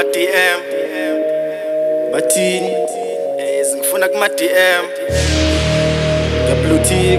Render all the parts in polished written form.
ma-DM bathini ngifuna kuma-DM ka-Blue Tick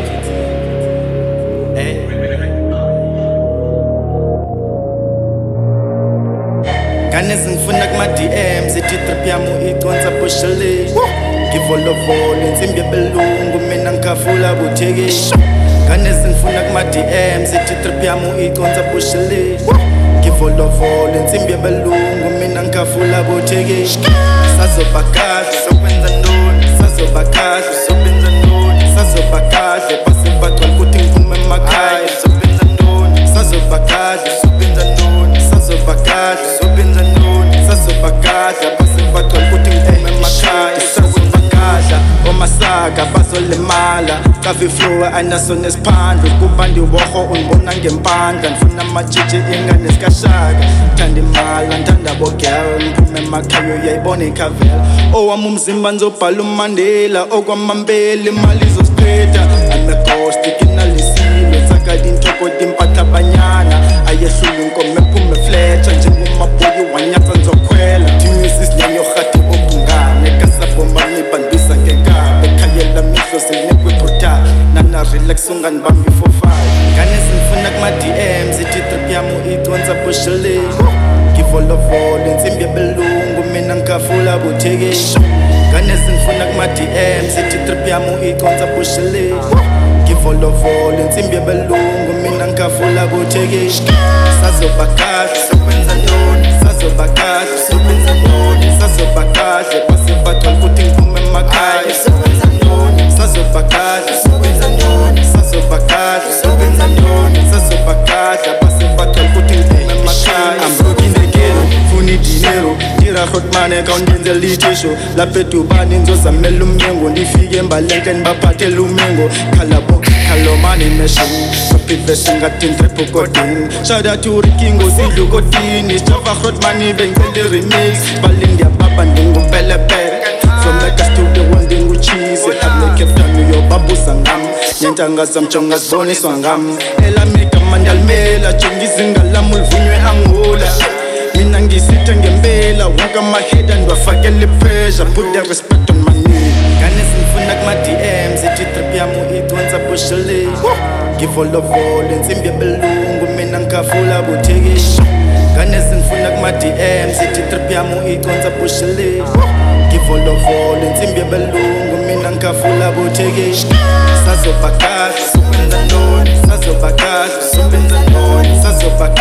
ngane zingifuna kuma-DM zithi trip yami iconsa bushele ngivolovolo insimbi yebelungu mina ngikhafula butheke ngane zingifuna kuma-DM zithi trip yami iconsa bushele ngivolovolo insimbi yebelungu mina ngikhafula butheke sazoba kahle sokwenza ntoni sazoba kahle sokwenza ntoni sazoba kahle base bagcwala ukuthi ngiphume emakhaya sokwenza ntoni sazoba kahle sokwenza ntoni sazoba kahle sokwenza ntoni sazoba kahle base bagcwala ukuthi ngiphume emakhaya sazoba kahle omasaka bazolemala kavi flow anaso nesiphandlo kuba ndiwoho undibona ngempandla ndifuna amajiji ingane zikashaka thanda imali ngithanda bogel ngiphume emakhaya uyayibona ikhavela owami umzimba nizobhala uMandela okwamambele imali izosiqeda ameghost kinalisile nsakala inhloko impatha abanyana ayehlula inkomo ephume fletcher njengomabhuyi wanyatha ngizokhwela timisi sinyenye ohati obungane kasabomba ngibandisa ngekaba ekhayela mihlo selinekwe brutal nana relax unganibambi for 5 ngane zingifuna kuma-DM zithi trip yami iconsa bushele ngivolovolo insimbi yebelungu mina ngikhafula butheke ngane zingifuna kuma-DM zithi trip yami iconsa bushele ngivolovolo insimbi yebelungu mina ngikhafula butheke sazoba kahle sokwenza ntoni sazoba kahle sokwenza ntoni sazoba kahle base bagcwala ukuthi ngiphume emakhaya sokwenza ntoni sazoba kahle sokwenza ntoni sazoba kahle sokwenza ntoni sazoba kahle base bagcwala ukuthi ngiphume emakhaya I'm broken again funi dinero tira hotman ekhawuntenze lithisho lapha edubani ngizozamela umnyengo ndifike embalenke ndibaphathele umengo khalabo Kalomani meshini Sopivesi ngatin triple coding Shout out to Rikingo Zidlu Kodini Java Hotmani bengele remix Balindia baba ndingu pele pele From Mecca studio wandingu cheese Hable keftanu yo babu sangam Nyentanga zamchonga zboni swangam Ela mika mandalmela Chungi zingala mulvunywe Angola Mina ngisitha ngempela Wonka maheda ndwafakele pressure Put the respect on my name Ngane zingifuna kuma-DM zithi trip yami iconsa bushele ngivolovolo insimbi yebelungu mina ngikhafula butheke ngane zingifuna kuma-DM zithi trip yami iconsa bushele ngivolovolo insimbi yebelungu mina ngikhafula butheke sazoba kahle sokwenza ntoni sazoba kahle sokwenza ntoni sazoba